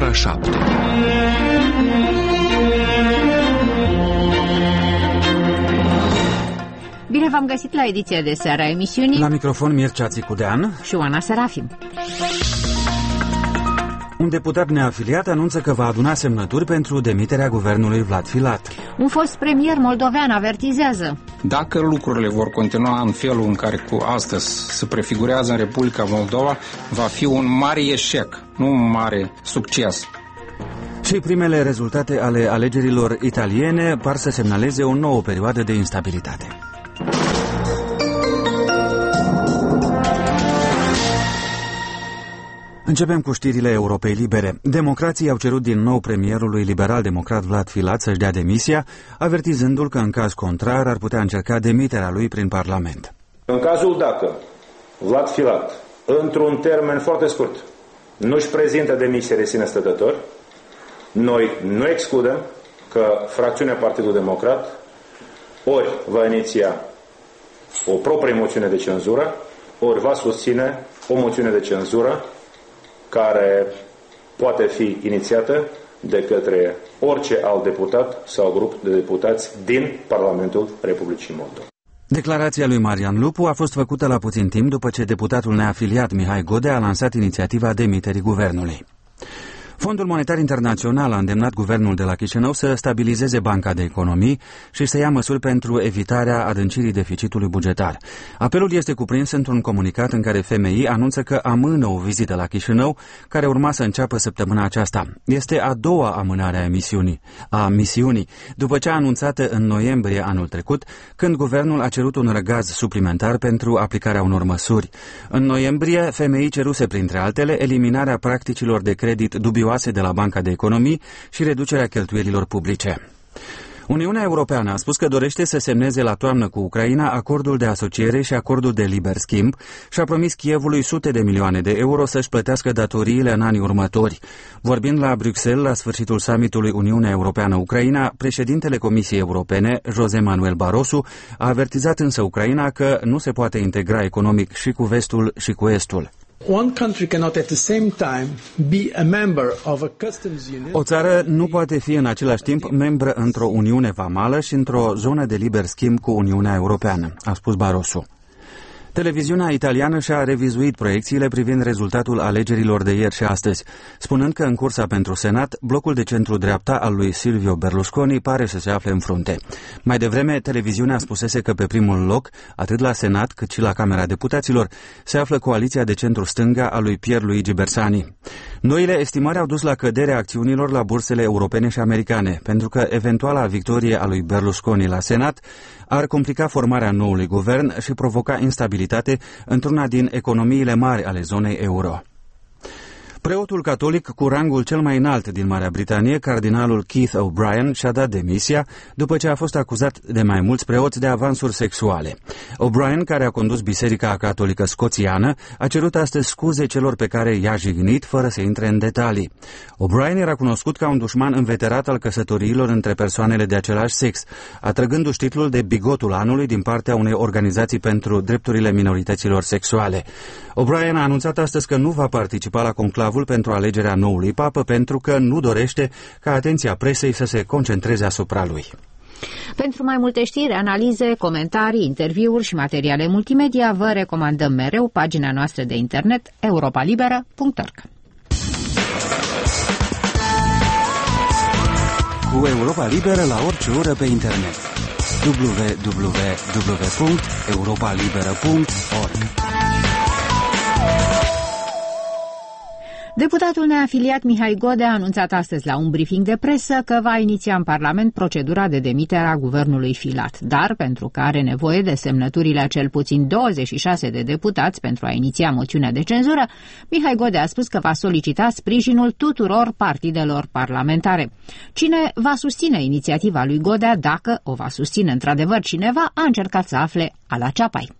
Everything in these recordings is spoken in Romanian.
ora 7. Bine v-am găsit la ediția de seară a emisiunii. La microfon Mircea Țicudean și Oana Serafim. Un deputat neafiliat anunță că va aduna semnături pentru demiterea guvernului Vlad Filat. Un fost premier moldovean avertizează: dacă lucrurile vor continua în felul în care cu astăzi se prefigurează în Republica Moldova, va fi un mare eșec, nu un mare succes. Și primele rezultate ale alegerilor italiene par să semnaleze o nouă perioadă de instabilitate. Începem cu știrile Europei Libere. Democrații au cerut din nou premierului liberal-democrat Vlad Filat să-și dea demisia, avertizându-l că în caz contrar ar putea încerca demiterea lui prin Parlament. În cazul dacă Vlad Filat, într-un termen foarte scurt, nu-și prezintă demisia de sine stătător, noi nu excludem că fracțiunea Partidul Democrat ori va iniția o proprie moțiune de cenzură, ori va susține o moțiune de cenzură care poate fi inițiată de către orice alt deputat sau grup de deputați din Parlamentul Republicii Moldova. Declarația lui Marian Lupu a fost făcută la puțin timp după ce deputatul neafiliat Mihai Godea a lansat inițiativa demiterii guvernului. Fondul Monetar Internațional a îndemnat guvernul de la Chișinău să stabilizeze Banca de Economii și să ia măsuri pentru evitarea adâncirii deficitului bugetar. Apelul este cuprins într-un comunicat în care FMI anunță că amână o vizită la Chișinău, care urma să înceapă săptămâna aceasta. Este a doua amânare a misiunii, după ce a anunțată în noiembrie anul trecut, când guvernul a cerut un răgaz suplimentar pentru aplicarea unor măsuri. În noiembrie, FMI ceruse, printre altele, eliminarea practicilor de credit dubioase de la Banca de Economii și reducerea cheltuielilor publice. Uniunea Europeană a spus că dorește să semneze la toamnă cu Ucraina acordul de asociere și acordul de liber schimb și a promis Kievului sute de milioane de euro să-și plătească datoriile în anii următori. Vorbind la Bruxelles la sfârșitul summitului Uniunea Europeană-Ucraina, președintele Comisiei Europene, José Manuel Barroso, a avertizat însă Ucraina că nu se poate integra economic și cu vestul și cu estul. O țară nu poate fi în același timp membră într-o uniune vamală și într-o zonă de liber schimb cu Uniunea Europeană, a spus Barroso. Televiziunea italiană și-a revizuit proiecțiile privind rezultatul alegerilor de ieri și astăzi, spunând că în cursa pentru Senat, blocul de centru-dreapta al lui Silvio Berlusconi pare să se afle în frunte. Mai devreme, televiziunea spusese că pe primul loc, atât la Senat cât și la Camera Deputaților, se află coaliția de centru-stânga a lui Pierluigi Bersani. Noile estimări au dus la căderea acțiunilor la bursele europene și americane, pentru că eventuala victorie a lui Berlusconi la Senat ar complica formarea noului guvern și provoca instabilitate într-una din economiile mari ale zonei euro. Preotul catolic cu rangul cel mai înalt din Marea Britanie, cardinalul Keith O'Brien, și-a dat demisia după ce a fost acuzat de mai mulți preoți de avansuri sexuale. O'Brien, care a condus Biserica Catolică Scoțiană, a cerut astăzi scuze celor pe care i-a jignit, fără să intre în detalii. O'Brien era cunoscut ca un dușman înveterat al căsătoriilor între persoanele de același sex, atrăgându-și titlul de bigotul anului din partea unei organizații pentru drepturile minorităților sexuale. O'Brien a anunțat astăzi că nu va participa la conclavul pentru alegerea noului papă pentru că nu dorește ca atenția presei să se concentreze asupra lui. Pentru mai multe știri, analize, comentarii, interviuri și materiale multimedia, vă recomandăm mereu pagina noastră de internet europalibera.org. Cu Europa Liberă la orice oră pe internet. www.europalibera.org. Deputatul neafiliat Mihai Godea a anunțat astăzi la un briefing de presă că va iniția în Parlament procedura de demitere a guvernului Filat, dar pentru că are nevoie de semnăturile a cel puțin 26 de deputați pentru a iniția moțiunea de cenzură, Mihai Godea a spus că va solicita sprijinul tuturor partidelor parlamentare. Cine va susține inițiativa lui Godea, dacă o va susține într-adevăr cineva, a încercat să afle Ala Ceapai.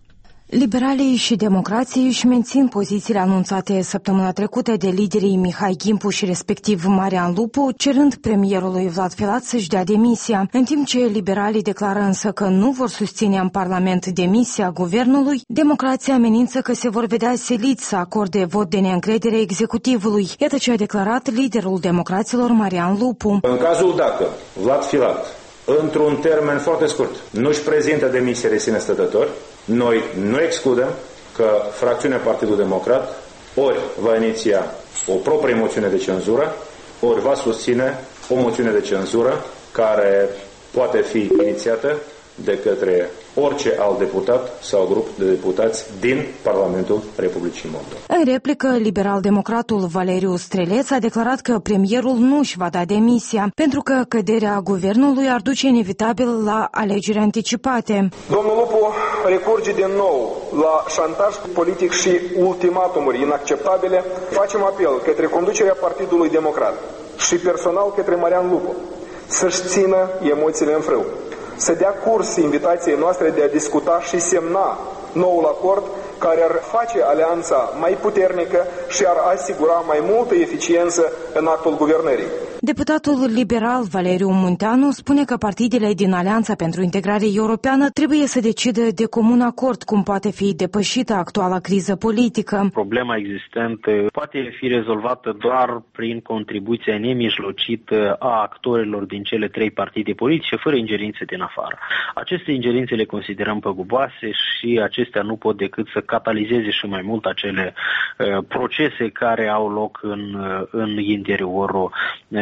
Liberalii și democrații își mențin pozițiile anunțate săptămâna trecută de liderii Mihai Gimpu și respectiv Marian Lupu, cerând premierului Vlad Filat să-și dea demisia, în timp ce liberalii declară însă că nu vor susține în Parlament demisia guvernului, democrații amenință că se vor vedea siliți să acorde vot de neîncredere executivului. Iată ce a declarat liderul democraților Marian Lupu. În cazul dacă Vlad Filat, într-un termen foarte scurt, nu-și prezintă demisia de sine stătător, noi nu excludem că fracțiunea Partidul Democrat ori va iniția o proprie moțiune de cenzură, ori va susține o moțiune de cenzură care poate fi inițiată de către orice alt deputat sau grup de deputați din Parlamentul Republicii Moldova. În replică, liberal-democratul Valeriu Streleț a declarat că premierul nu își va da demisia, pentru că căderea guvernului ar duce inevitabil la alegeri anticipate. Domnul Lupu recurge din nou la șantaj politic și ultimatumuri inacceptabile. Facem apel către conducerea Partidului Democrat și personal către Marian Lupu să-și țină emoțiile în frâu, să dea curs invitației noastre de a discuta și semna noul acord care ar face alianța mai puternică și ar asigura mai multă eficiență în actul guvernării. Deputatul liberal Valeriu Munteanu spune că partidele din Alianța pentru Integrare Europeană trebuie să decidă de comun acord cum poate fi depășită actuala criză politică. Problema existentă poate fi rezolvată doar prin contribuția nemijlocită a actorilor din cele trei partide politice, fără ingerințe din afară. Aceste ingerințe le considerăm păguboase și acestea nu pot decât să catalizeze și mai mult acele procese care au loc în interiorul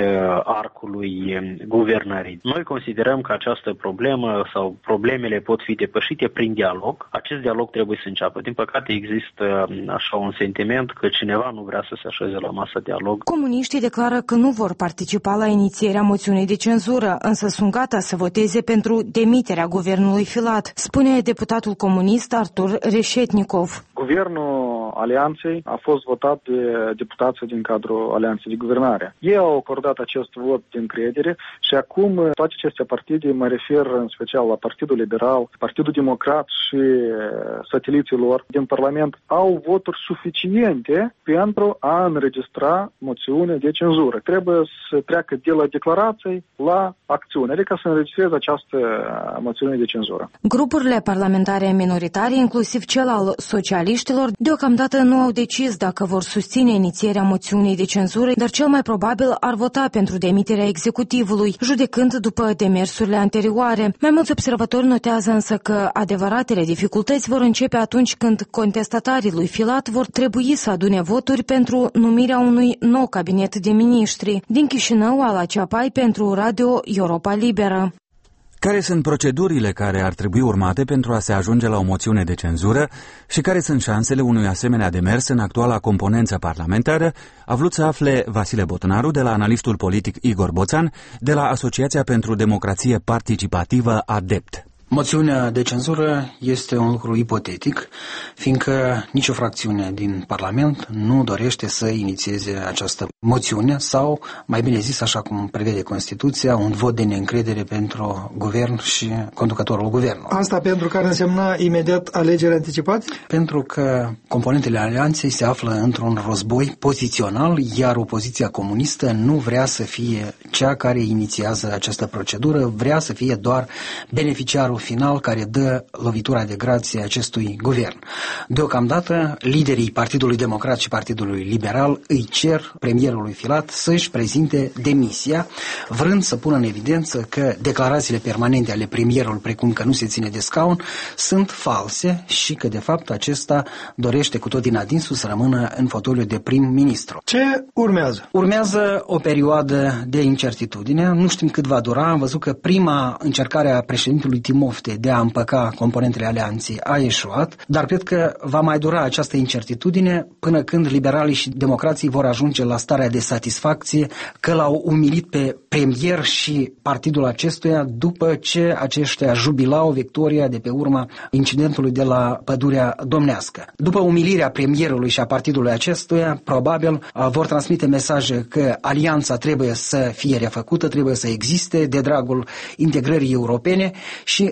arcului guvernării. Noi considerăm că această problemă sau problemele pot fi depășite prin dialog. Acest dialog trebuie să înceapă. Din păcate există așa un sentiment că cineva nu vrea să se așeze la masă dialog. Comuniștii declară că nu vor participa la inițierea moțiunii de cenzură, însă sunt gata să voteze pentru demiterea guvernului Filat, spune deputatul comunist Artur Reșetnikov. Guvernul Alianței a fost votat de deputații din cadrul Alianței de Guvernare. Ei au acordat acest vot de încredere și acum toate aceste partide, mă refer în special la Partidul Liberal, Partidul Democrat și sateliții lor din Parlament, au voturi suficiente pentru a înregistra moțiune de cenzură. Trebuie să treacă de la declarații la acțiune, adică să înregistreze această moțiune de cenzură. Grupurile parlamentare minoritare, inclusiv cel al socialiștilor, deocamdată nu au decis dacă vor susține inițierea moțiunii de cenzură, dar cel mai probabil ar vota pentru demiterea executivului, judecând după demersurile anterioare. Mai mulți observatori notează însă că adevăratele dificultăți vor începe atunci când contestatarii lui Filat vor trebui să adune voturi pentru numirea unui nou cabinet de miniștri. Din Chișinău, Ala Ceapai pentru Radio Europa Liberă. Care sunt procedurile care ar trebui urmate pentru a se ajunge la o moțiune de cenzură și care sunt șansele unui asemenea demers în actuala componență parlamentară, a vrut să afle Vasile Botnaru de la analistul politic Igor Boțan, de la Asociația pentru Democrație Participativă ADEPT. Moțiunea de cenzură este un lucru ipotetic, fiindcă nicio fracțiune din Parlament nu dorește să inițieze această moțiune sau, mai bine zis, așa cum prevede Constituția, un vot de neîncredere pentru guvern și conducătorul guvernului. Asta pentru că ar însemna imediat alegeri anticipate? Pentru că componentele alianței se află într-un război pozițional, iar opoziția comunistă nu vrea să fie cea care inițiază această procedură, vrea să fie doar beneficiarul final care dă lovitura de grație acestui guvern. Deocamdată, liderii Partidului Democrat și Partidului Liberal îi cer premierului Filat să-și prezinte demisia, vrând să pună în evidență că declarațiile permanente ale premierului, precum că nu se ține de scaun, sunt false și că, de fapt, acesta dorește cu tot din adinsul să rămână în fotoliu de prim-ministru. Ce urmează? Urmează o perioadă de incertitudine, nu știm cât va dura. Am văzut că prima încercare a președintelui Timofte de a împăca componentele alianței a eșuat, dar cred că va mai dura această incertitudine până când liberalii și democrații vor ajunge la starea de satisfacție că l-au umilit pe premier și partidul acestuia după ce aceștia jubilau victoria de pe urma incidentului de la Pădurea Domnească. După umilirea premierului și a partidului acestuia, probabil vor transmite mesaje că alianța trebuie să fie refăcută, trebuie să existe de dragul integrării europene și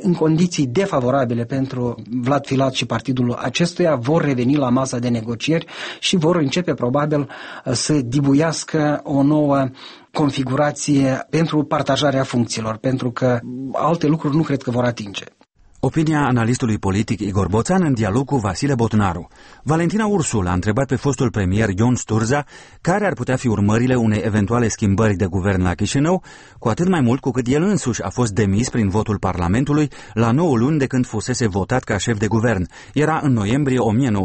în condiții defavorabile pentru Vlad Filat și partidul acestuia, vor reveni la masa de negocieri și vor începe probabil să dibuiască o nouă configurație pentru partajarea funcțiilor, pentru că alte lucruri nu cred că vor atinge. Opinia analistului politic Igor Boțan în dialog cu Vasile Botnaru. Valentina Ursul a întrebat pe fostul premier Ion Sturza care ar putea fi urmările unei eventuale schimbări de guvern la Chișinău, cu atât mai mult cu cât el însuși a fost demis prin votul Parlamentului la 9 luni de când fusese votat ca șef de guvern. Era în noiembrie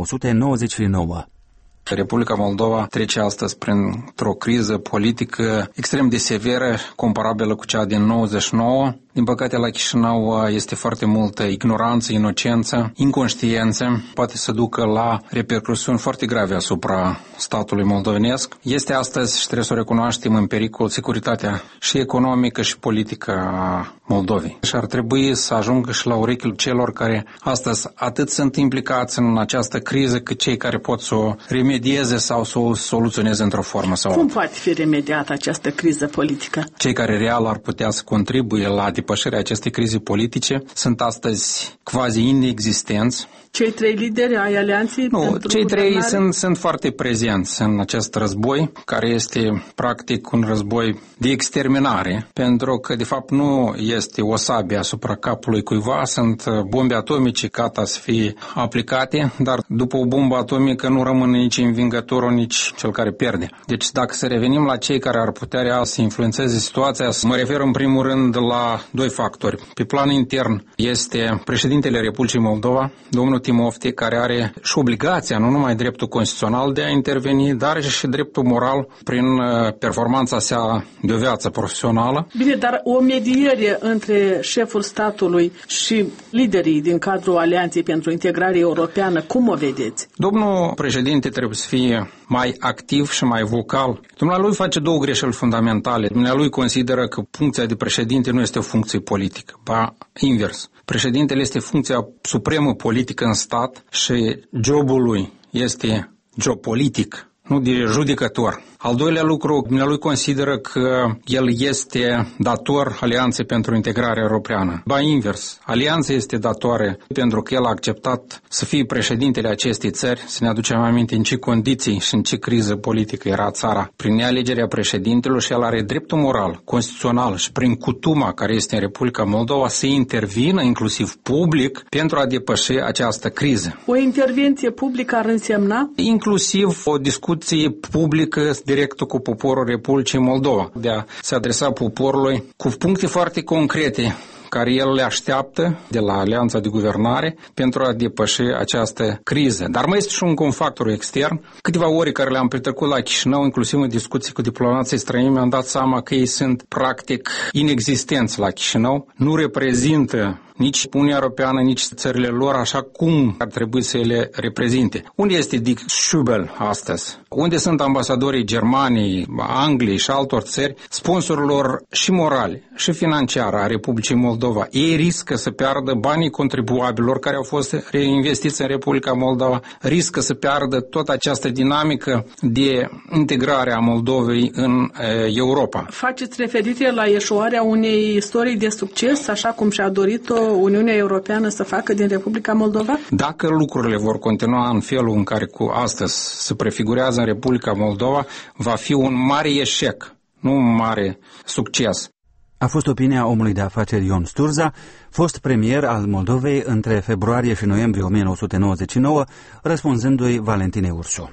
1999. Republica Moldova trece astăzi printr-o criză politică extrem de severă, comparabilă cu cea din 99. Din păcate, la Chișinău este foarte multă ignoranță, inocență, inconștiență, poate să ducă la repercusiuni foarte grave asupra statului moldovenesc. Este astăzi, și trebuie să o recunoaștem, în pericol securitatea și economică și politică a Moldovei. Și ar trebui să ajungă și la urechile celor care astăzi atât sunt implicați în această criză, cât cei care pot să o remedieze sau să o soluționeze într-o formă sau alta. Cum poate fi remediată această criză politică? Cei care real ar putea să contribuie la depășirea acestei crize politice sunt astăzi quasi inexistenți. Cei trei lideri ai alianței? Nu, cei trei sunt foarte prezenți în acest război, care este practic un război de exterminare, pentru că de fapt nu este o sabie asupra capului cuiva, sunt bombe atomice gata să fie aplicate, dar după o bombă atomică nu rămâne nici învingătorul, nici cel care pierde. Deci dacă să revenim la cei care ar putea real să influențeze situația, mă refer în primul rând la doi factori. Pe plan intern este președintele Republicii Moldova, domnul Timofte, care are și obligația, nu numai dreptul constituțional de a interveni, dar și dreptul moral prin performanța sa de o viață profesională. Bine, dar o mediere între șeful statului și liderii din cadrul Alianței pentru Integrare Europeană, cum o vedeți? Domnul președinte trebuie să fie mai activ și mai vocal. Dumnealui face două greșeli fundamentale. Dumnealui consideră că funcția de președinte nu este o funcție politică, ba invers. Președintele este funcția supremă politică în stat și jobul lui este job politic, nu de judecător. Al doilea lucru, dumnealui consideră că el este dator Alianței pentru Integrare Europeană. Ba invers, Alianța este datoare pentru că el a acceptat să fie președintele acestei țări, să ne aducem aminte în ce condiții și în ce criză politică era țara. Prin nealegerea președintelui și el are dreptul moral, constituțional și prin cutuma care este în Republica Moldova să intervină inclusiv public pentru a depăși această criză. O intervenție publică ar însemna? Inclusiv o discuție publică direct cu poporul Republicii Moldova, de a se adresa poporului cu puncte foarte concrete care el le așteaptă de la Alianța de Guvernare pentru a depăși această criză. Dar mai este și un factor extern. Câteva ore care le-am petrecut la Chișinău, inclusiv în discuții cu diplomații străini, mi-am dat seama că ei sunt practic inexistenți la Chișinău, nu reprezintă nici Uniunea Europeană, nici țările lor așa cum ar trebui să le reprezinte. Unde este Dick Schubel astăzi? Unde sunt ambasadorii Germaniei, Angliei și altor țări, sponsorilor și morali și financiari a Republicii Moldova? Ei riscă să piardă banii contribuabililor care au fost reinvestiți în Republica Moldova, riscă să piardă toată această dinamică de integrare a Moldovei în Europa. Faceți referire la eșuarea unei istorii de succes, așa cum și-a dorit-o Uniunea Europeană să facă din Republica Moldova? Dacă lucrurile vor continua în felul în care cu astăzi se prefigurează în Republica Moldova, va fi un mare eșec, nu un mare succes. A fost opinia omului de afaceri Ion Sturza, fost premier al Moldovei între februarie și noiembrie 1999, răspunzându-i Valentinei Ursu.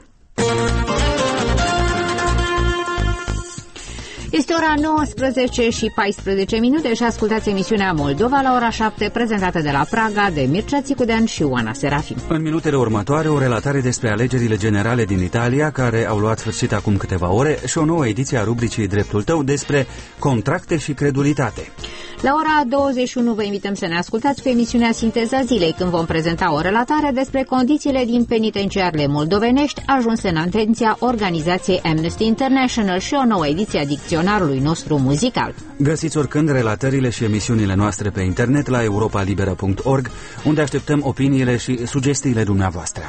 Este ora 19 și 14 minute și ascultați emisiunea Moldova la ora 7, prezentată de la Praga de Mircea Țicudean și Oana Serafim. În minutele următoare, o relatare despre alegerile generale din Italia, care au luat sfârșit acum câteva ore, și o nouă ediție a rubricii Dreptul Tău despre contracte și credulitate. La ora 21 vă invităm să ne ascultați pe emisiunea Sinteza Zilei, când vom prezenta o relatare despre condițiile din penitenciarele moldovenești ajunse în atenția organizației Amnesty International și o nouă ediție a dicționarului nostru muzical. Găsiți oricând relatările și emisiunile noastre pe internet la europalibera.org, unde așteptăm opiniile și sugestiile dumneavoastră.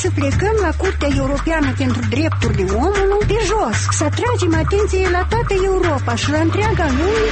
să plecăm la Curtea Europeană pentru Drepturile Omului de jos, să atragem atenție la toată Europa și la întreaga lume.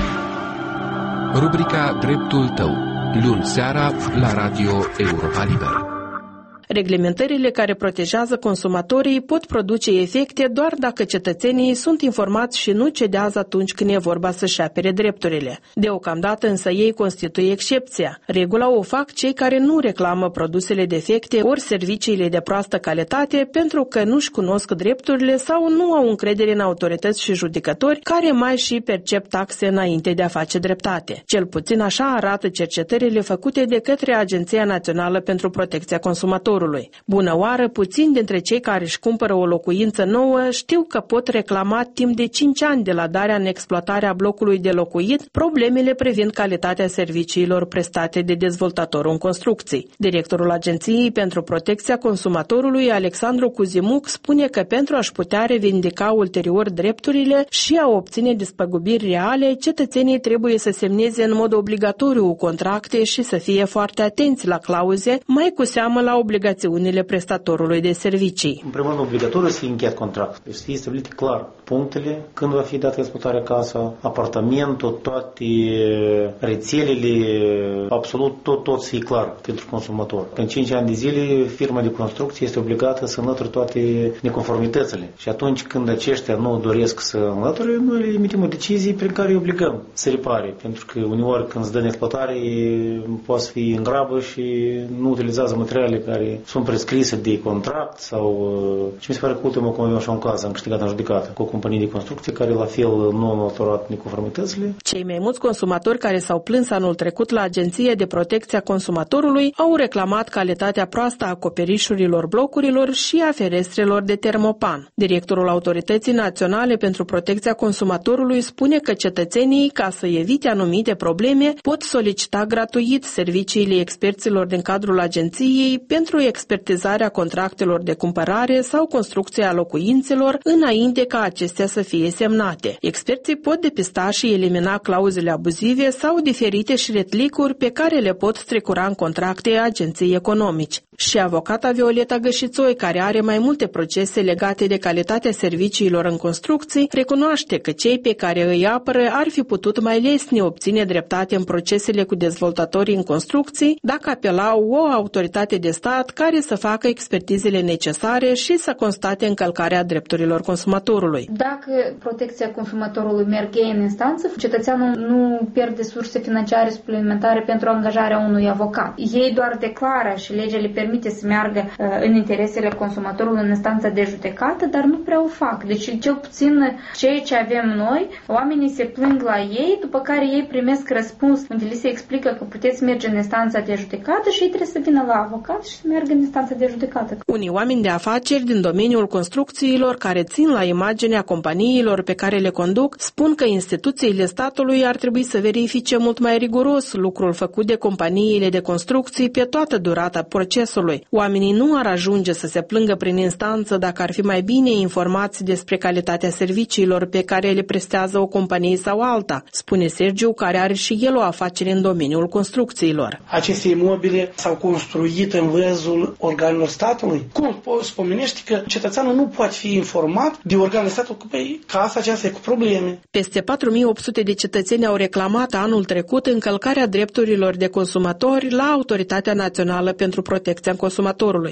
Rubrica Dreptul tău, luni seara la Radio Europa Liberă. Reglementările care protejează consumatorii pot produce efecte doar dacă cetățenii sunt informați și nu cedează atunci când e vorba să-și apere drepturile. Deocamdată însă ei constituie excepția. Regula o fac cei care nu reclamă produsele defecte ori serviciile de proastă calitate pentru că nu-și cunosc drepturile sau nu au încredere în autorități și judecători care mai și percep taxe înainte de a face dreptate. Cel puțin așa arată cercetările făcute de către Agenția Națională pentru Protecția Consumatorului. Bună oară, puțini dintre cei care își cumpără o locuință nouă știu că pot reclama timp de 5 ani de la darea în exploatare a blocului de locuit problemele privind calitatea serviciilor prestate de dezvoltatorul în construcții. Directorul Agenției pentru Protecția Consumatorului, Alexandru Cuzimuc, spune că pentru a-și putea revendica ulterior drepturile și a obține despăgubiri reale, cetățenii trebuie să semneze în mod obligatoriu contracte și să fie foarte atenți la clauze, mai cu seamă la obligațiunile prestatorului de servicii. În primul rând, obligatoriu să fie încheiat contract. Deci să fie stabilite clar punctele, când va fi dată exploatarea casa, apartamentul, toate rețelele, absolut tot să fie clar pentru consumator. În 5 ani de zile, firma de construcție este obligată să înlăture toate neconformitățile. Și atunci când aceștia nu doresc să înlăture, noi emitem o decizie prin care îi obligăm să repare. Pentru că uneori când îți dă în exploatare, poate să fie în grabă și nu utilizează materiale care sunt prescrise de contract sau... Și mi se pare că ultimul cum așa un caz am câștigat în judecată cu o companie de construcție care la fel nu au înlăturat neconformitățile. Cei mai mulți consumatori care s-au plâns anul trecut la Agenția de Protecție a Consumatorului au reclamat calitatea proastă a acoperișurilor blocurilor și a ferestrelor de termopan. Directorul Autorității Naționale pentru Protecția Consumatorului spune că cetățenii, ca să evite anumite probleme, pot solicita gratuit serviciile experților din cadrul agenției pentru expertizarea contractelor de cumpărare sau construcția locuințelor înainte ca acestea să fie semnate. Experții pot depista și elimina clauzele abuzive sau diferite șretlicuri pe care le pot strecura în contracte agenții economici. Și avocata Violeta Gășițoi, care are mai multe procese legate de calitatea serviciilor în construcții, recunoaște că cei pe care îi apără ar fi putut mai lesne obține dreptate în procesele cu dezvoltatorii în construcții dacă apelau o autoritate de stat care să facă expertizele necesare și să constate încălcarea drepturilor consumatorului. Dacă protecția consumatorului merge în instanță, cetățeanul nu pierde surse financiare suplimentare pentru angajarea unui avocat. Ei doar declară și legea le permite să meargă în interesele consumatorului în instanța de judecată, dar nu prea o fac. Deci, cel puțin ceea ce avem noi, oamenii se plâng la ei, după care ei primesc răspuns unde li se explică că puteți merge în instanța de judecată și ei trebuie să vină la avocat și să meargă în instanța de judecată. Unii oameni de afaceri din domeniul construcțiilor care țin la imaginea companiilor pe care le conduc spun că instituțiile statului ar trebui să verifice mult mai riguros lucrul făcut de companiile de construcții pe toată durata procesului. Oamenii nu ar ajunge să se plângă prin instanță dacă ar fi mai bine informați despre calitatea serviciilor pe care le prestează o companie sau alta, spune Sergiu, care are și el o afacere în domeniul construcțiilor. Aceste imobile s-au construit în văzul organelor statului. Cum poți pomenești că cetățeanul nu poate fi informat de organele statului că casa aceasta e cu probleme? Peste 4800 de cetățeni au reclamat anul trecut încălcarea drepturilor de consumatori la Autoritatea Națională pentru Protecția Consumatorului.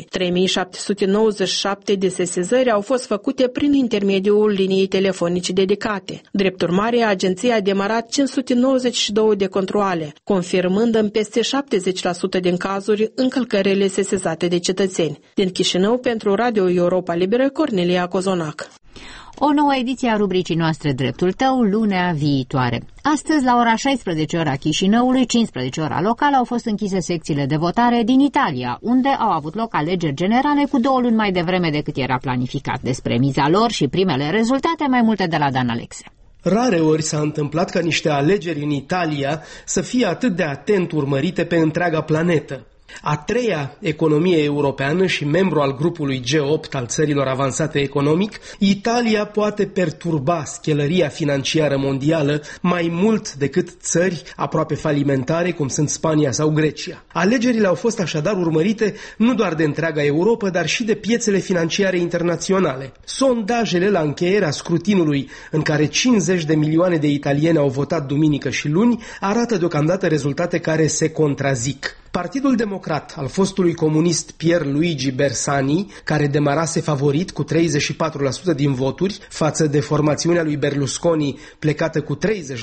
3797 de sesizări au fost făcute prin intermediul liniei telefonice dedicate. Drept urmare, agenția a demarat 592 de controale, confirmând în peste 70% din cazuri încălcările sesizate de cetățeni. Din Chișinău, pentru Radio Europa Liberă, Cornelia Cozonac. O nouă ediție a rubricii noastre Dreptul tău, lunea viitoare. Astăzi, la ora 16 ora Chișinăului, 15 ora local, au fost închise secțiile de votare din Italia, unde au avut loc alegeri generale cu 2 luni mai devreme decât era planificat. Despre miza lor și primele rezultate, mai multe de la Dan Alexe. Rare ori s-a întâmplat ca niște alegeri în Italia să fie atât de atent urmărite pe întreaga planetă. A treia economie europeană și membru al grupului G8 al țărilor avansate economic, Italia poate perturba schelăria financiară mondială mai mult decât țări aproape falimentare, cum sunt Spania sau Grecia. Alegerile au fost așadar urmărite nu doar de întreaga Europa, dar și de piețele financiare internaționale. Sondajele la încheierea scrutinului, în care 50 de milioane de italieni au votat duminică și luni, arată deocamdată rezultate care se contrazic. Partidul Democrat al fostului comunist Pierluigi Bersani, care demarase favorit cu 34% din voturi față de formațiunea lui Berlusconi plecată cu 30%,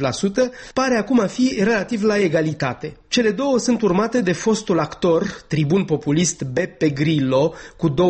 pare acum a fi relativ la egalitate. Cele două sunt urmate de fostul actor, tribun populist Beppe Grillo cu 20%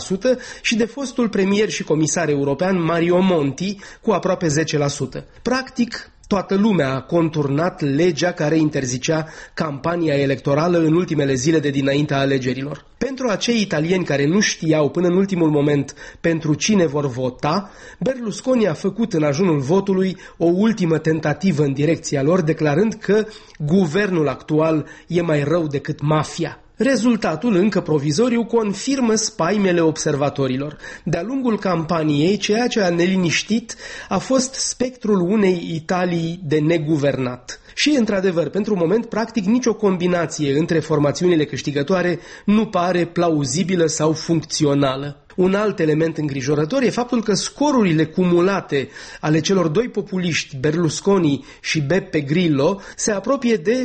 și de fostul premier și comisar european Mario Monti cu aproape 10%. Practic, toată lumea a conturnat legea care interzicea campania electorală în ultimele zile de dinaintea alegerilor. Pentru acei italieni care nu știau până în ultimul moment pentru cine vor vota, Berlusconi a făcut în ajunul votului o ultimă tentativă în direcția lor, declarând că guvernul actual e mai rău decât mafia. Rezultatul, încă provizoriu, confirmă spaimele observatorilor. De-a lungul campaniei, ceea ce a neliniștit a fost spectrul unei Italii de neguvernat. Și, într-adevăr, pentru moment, practic, nicio combinație între formațiunile câștigătoare nu pare plauzibilă sau funcțională. Un alt element îngrijorător e faptul că scorurile cumulate ale celor doi populiști, Berlusconi și Beppe Grillo, se apropie de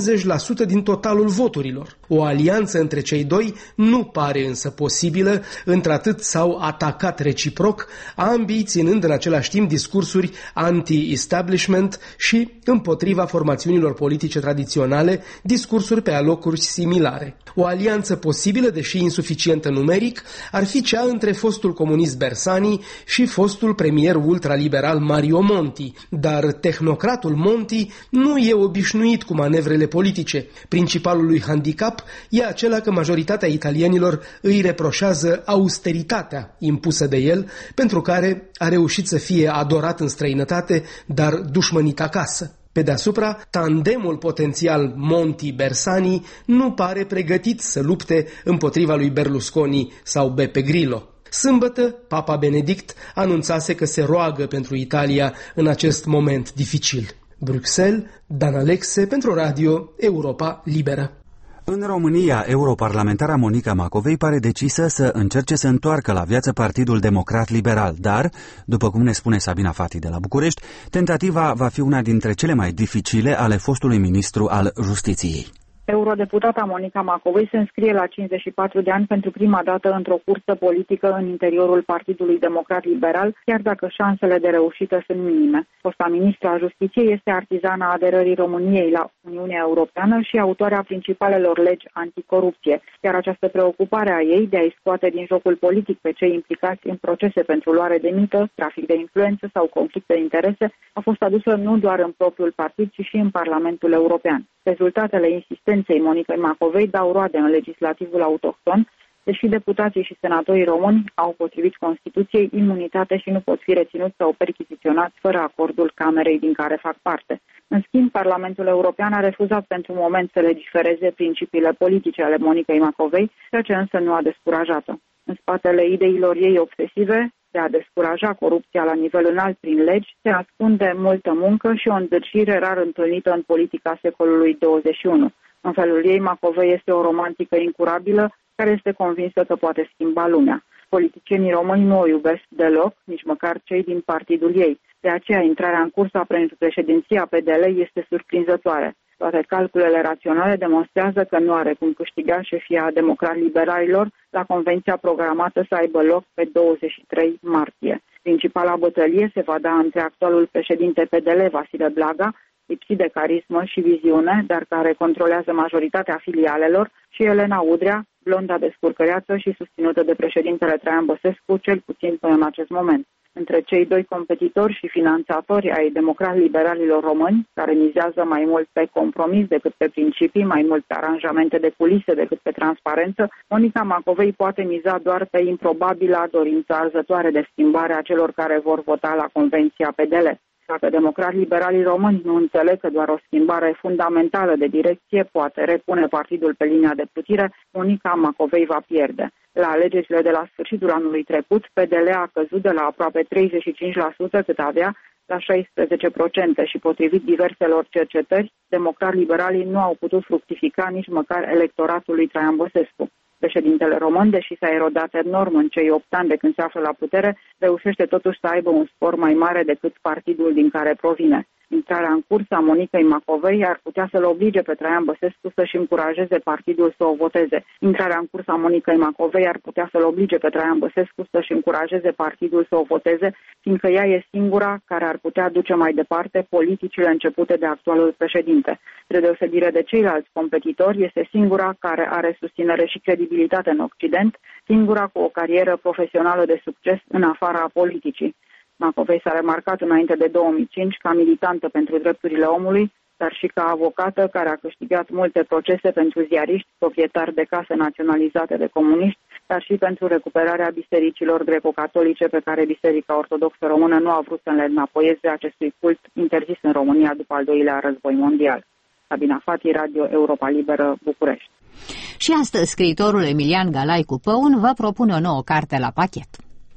50% din totalul voturilor. O alianță între cei doi nu pare însă posibilă, într-atât s-au atacat reciproc, ambii ținând în același timp discursuri anti-establishment și împotriva formațiunilor politice tradiționale, discursuri pe alocuri similare. O alianță posibilă, deși insuficientă numeric, ar fi cea între fostul comunist Bersani și fostul premier ultraliberal Mario Monti, dar tehnocratul Monti nu e obișnuit cu manevrele politice. Principalul lui handicap e acela că majoritatea italienilor îi reproșează austeritatea impusă de el, pentru care a reușit să fie adorat în străinătate, dar dușmănit acasă. Pe deasupra, tandemul potențial Monti-Bersani nu pare pregătit să lupte împotriva lui Berlusconi sau Beppe Grillo. Sâmbătă, Papa Benedict anunțase că se roagă pentru Italia în acest moment dificil. Bruxelles, Dan Alexe pentru Radio Europa Liberă. În România, europarlamentara Monica Macovei pare decisă să încerce să întoarcă la viață Partidul Democrat Liberal, dar, după cum ne spune Sabina Fati de la București, tentativa va fi una dintre cele mai dificile ale fostului ministru al Justiției. Eurodeputata Monica Macovei se înscrie la 54 de ani pentru prima dată într-o cursă politică în interiorul Partidului Democrat Liberal, chiar dacă șansele de reușită sunt minime. Fosta ministra a Justiției este artizana aderării României la Uniunea Europeană și autoarea principalelor legi anticorupție, iar această preocupare a ei de a-i scoate din jocul politic pe cei implicați în procese pentru luare de mită, trafic de influență sau conflict de interese a fost adusă nu doar în propriul partid, ci și în Parlamentul European. Rezultatele insistenței Monicăi Macovei dau roade în legislativul autohton, deși deputații și senatorii români au, potrivit Constituției, imunitate și nu pot fi reținuți sau perchiziționați fără acordul Camerei din care fac parte. În schimb, Parlamentul European a refuzat pentru moment să legifereze principiile politice ale Monicăi Macovei, ceea ce însă nu a descurajat-o. În spatele ideilor ei obsesive de a descuraja corupția la nivel înalt prin legi, se ascunde multă muncă și o îndârjire rar întâlnită în politica secolului 21. În felul ei, Macovei este o romantică incurabilă care este convinsă că poate schimba lumea. Politicienii români nu o iubesc deloc, nici măcar cei din partidul ei. De aceea, intrarea în cursa pentru președinția PDL este surprinzătoare. Toate calculele raționale demonstrează că nu are cum câștiga șefia democrat-liberalilor la convenția programată să aibă loc pe 23 martie. Principala bătălie se va da între actualul președinte PDL, Vasile Blaga, lipsit de carismă și viziune, dar care controlează majoritatea filialelor, și Elena Udrea, blonda de scurcăreață și susținută de președintele Traian Băsescu, cel puțin până în acest moment. Între cei doi competitori și finanțatori ai democrat-liberalilor români, care mizează mai mult pe compromis decât pe principii, mai mult pe aranjamente de culise decât pe transparență, Monica Macovei poate miza doar pe improbabila dorință arzătoare de schimbare a celor care vor vota la convenția PDL. Dacă democrat-liberalii români nu înțeleg că doar o schimbare fundamentală de direcție poate repune partidul pe linia de plutire, Monica Macovei va pierde. La alegerile de la sfârșitul anului trecut, PDL a căzut de la aproape 35% cât avea la 16% și potrivit diverselor cercetări, democrat-liberalii nu au putut fructifica nici măcar electoratul lui Traian Băsescu. Președintele român, deși s-a erodat enorm în cei 8 ani de când se află la putere, reușește totuși să aibă un scor mai mare decât partidul din care provine. Intrarea în cursă a Monicăi Macovei ar putea să-l oblige pe Traian Băsescu să-și încurajeze partidul să o voteze. Intrarea în cursă a Monicăi Macovei ar putea să-l oblige pe Traian Băsescu să-și încurajeze partidul să o voteze, fiindcă ea e singura care ar putea duce mai departe politicile începute de actualul președinte. Spre deosebire de ceilalți competitori, este singura care are susținere și credibilitate în Occident, singura cu o carieră profesională de succes în afara politicii. Macovei s-a remarcat înainte de 2005 ca militantă pentru drepturile omului, dar și ca avocată care a câștigat multe procese pentru ziariști, proprietari de case naționalizate de comuniști, dar și pentru recuperarea bisericilor greco-catolice pe care Biserica Ortodoxă Română nu a vrut să le înapoieze acestui cult interzis în România după al doilea război mondial. Sabina Fati, Radio Europa Liberă, București. Și astăzi scriitorul Emilian Galaicu Păun vă propune o nouă carte la pachet.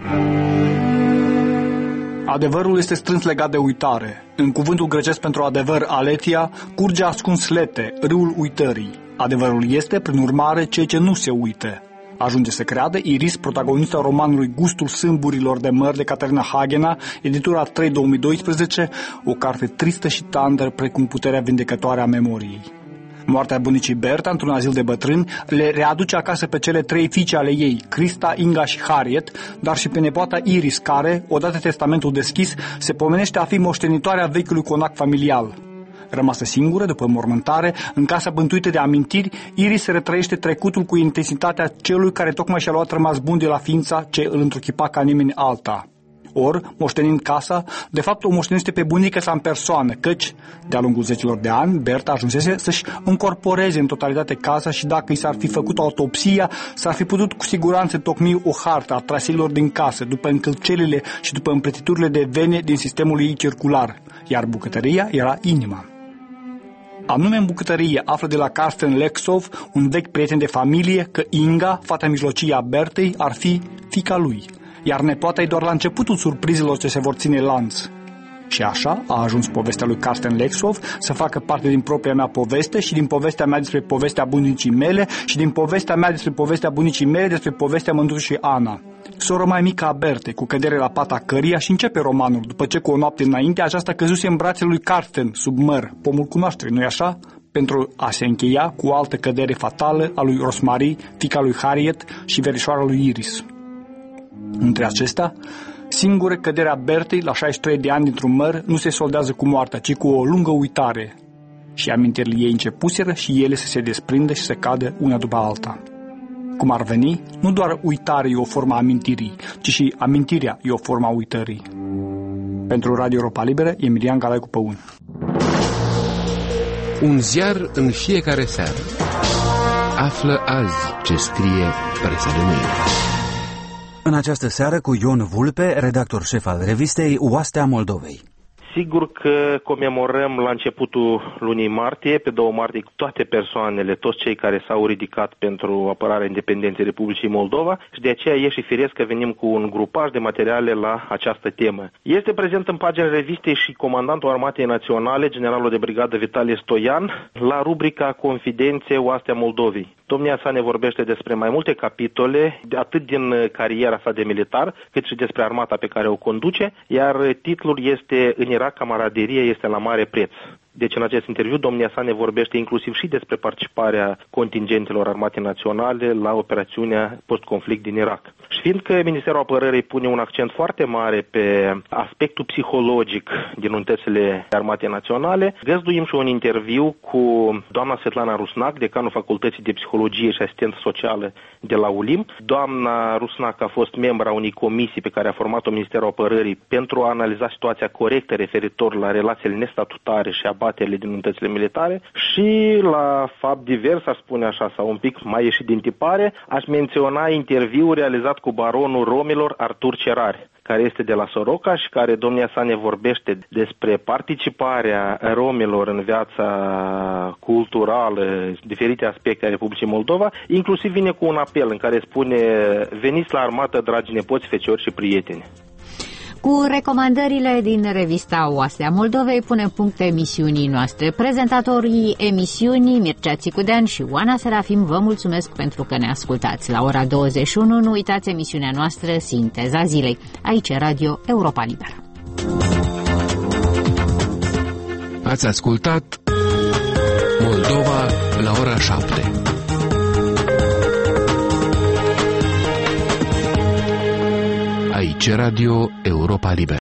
Adevărul este strâns legat de uitare. În cuvântul grecesc pentru adevăr, aletia, curge ascuns lete, râul uitării. Adevărul este, prin urmare, ceea ce nu se uite. Ajunge să creadă Iris, protagonista romanului Gustul sâmburilor de măr de Caterina Hagena, editura 3-2012, o carte tristă și tandră precum puterea vindecătoare a memoriei. Moartea bunicii Berta într-un azil de bătrâni le readuce acasă pe cele 3 fiice ale ei, Crista, Inga și Harriet, dar și pe nepoata Iris, care, odată testamentul deschis, se pomenește a fi moștenitoarea vechiului conac familial. Rămasă singură după mormântare, în casa bântuită de amintiri, Iris retrăiește trecutul cu intensitatea celui care tocmai și-a luat rămas bun de la ființa ce îl întruchipa ca nimeni alta. Ori, moștenind casa, de fapt o moștenește pe bunica sa în persoană, căci, de-a lungul zecilor de ani, Berta ajunsese să-și încorporeze în totalitate casa și dacă i s-ar fi făcut autopsia, s-ar fi putut cu siguranță tocmi o hartă a traseilor din casă, după încălcelile și după împletiturile de vene din sistemul ei circular, iar bucătăria era inima. Anume în bucătărie află de la Carsten Lexov, un vechi prieten de familie, că Inga, fata mijlocie a Bertei, ar fi fiica lui, iar nepoata e doar la începutul surprizelor ce se vor ține lanț. Și așa a ajuns povestea lui Carsten Lexov să facă parte din propria mea poveste și din povestea mea despre povestea bunicii mele și din povestea mea despre povestea bunicii mele despre povestea măndușii Ana. Sora mai mică a Bertei, cu cădere la pata căreia și începe romanul, după ce cu o noapte înainte aceasta căzuse în brațele lui Carsten, sub măr, pomul cunoașterii, nu-i așa? Pentru a se încheia cu o altă cădere fatală a lui Rosmarie, fiica lui Harriet și verișoara lui Iris. Între acestea, singură căderea Bertei, la 63 de ani dintr-un măr, nu se soldează cu moartea, ci cu o lungă uitare. Și amintirile ei începuseră și ele să se desprindă și să cadă una după alta. Cum ar veni, nu doar uitarea e o formă a amintirii, ci și amintirea e o formă a uitării. Pentru Radio Europa Liberă, Emilian Galaicu Păun. Un ziar în fiecare seară. Află azi ce scrie presa de mâine. În această seară cu Ion Vulpe, redactor șef al revistei Oastea Moldovei. Sigur că comemorăm la începutul lunii martie, pe 2 martie, toate persoanele, toți cei care s-au ridicat pentru apărarea independenței Republicii Moldova și de aceea e și firesc că venim cu un grupaj de materiale la această temă. Este prezent în pagina revistei și comandantul Armatei Naționale, generalul de brigadă Vitalie Stoian, la rubrica Confidențe Oastea Moldovei. Domnia sa ne vorbește despre mai multe capitole, atât din cariera sa de militar, cât și despre armata pe care o conduce, iar titlul este În Irak, camaraderie este la mare preț. Deci în acest interviu domnia sa ne vorbește inclusiv și despre participarea contingentelor armate naționale la operațiunea post-conflict din Irak. Și fiindcă Ministerul Apărării pune un accent foarte mare pe aspectul psihologic din unitățile armate naționale, găzduim și un interviu cu doamna Svetlana Rusnac, decanul Facultății de Psihologie și Asistență Socială de la ULIM. Doamna Rusnac a fost membra unei comisii pe care a format-o Ministerul Apărării pentru a analiza situația corectă referitor la relațiile nestatutare și abaterile din unitățile militare și la fapt divers, aș spune așa, sau un pic mai ieșit din tipare, aș menționa interviul realizat cu baronul romilor Artur Cerari, care este de la Soroca și care domnia sa ne vorbește despre participarea romilor în viața culturală, diferite aspecte ale Republicii Moldova, inclusiv vine cu un apel în care spune: veniți la armată, dragi nepoți, feciori și prieteni. Cu recomandările din revista Oastea Moldovei punem punct emisiunii noastre. Prezentatorii emisiunii Mircea Țicudean și Oana Serafim vă mulțumesc pentru că ne ascultați. La ora 21 nu uitați emisiunea noastră Sinteza Zilei. Aici Radio Europa Liberă. Ați ascultat Moldova la ora 7. Aici Radio Europa Liberă.